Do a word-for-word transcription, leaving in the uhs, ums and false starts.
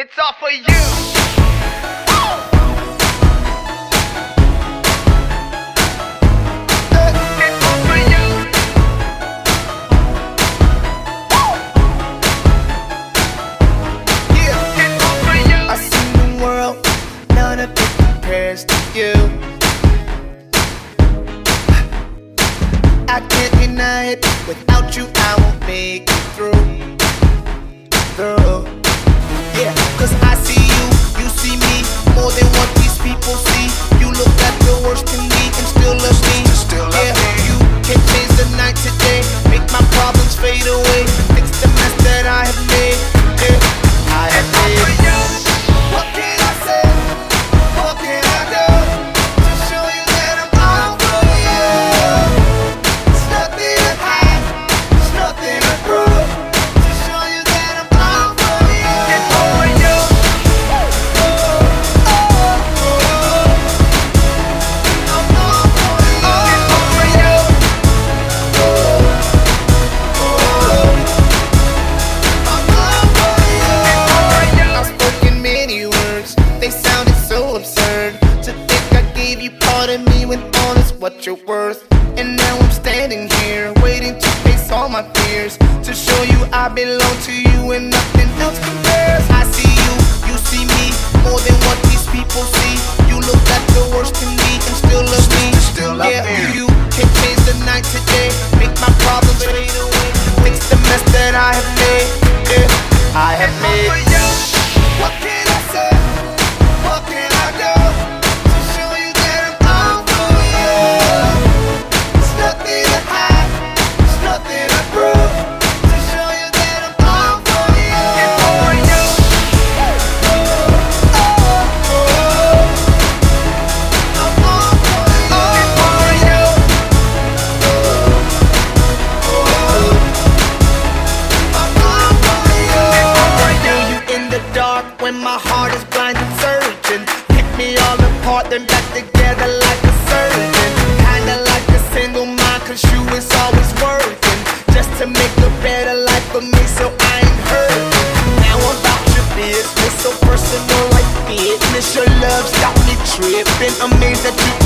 It's all for you. You. I can't deny it. Without you, I won't make it through. Through. Yeah, cause I see you, you see me more than what these people see. You look at the worst in me and still love me. Still love yeah, me. You can change the night today, make my problems fade away, fix the mess that I have made. Yeah, I have made. What can I say? What can I do? What you're worth, and now I'm standing here waiting to face all my fears, to show you I belong to you and nothing else compares. I see you, you see me more than what these people see. You look at the worst in me and still love me. Still love yeah, me. You can change the night today, make my problems fade away, fix the mess that I have made. Yeah, I have made. What can I say? What can I do? When my heart is blind and searching, pick me all apart, then back together like a surgeon. Kinda like a single mind, cause you is always working, just to make a better life for me, so I ain't hurting. Now I'm about your business, so personal like fitness. Your love's got me tripping, amazed that you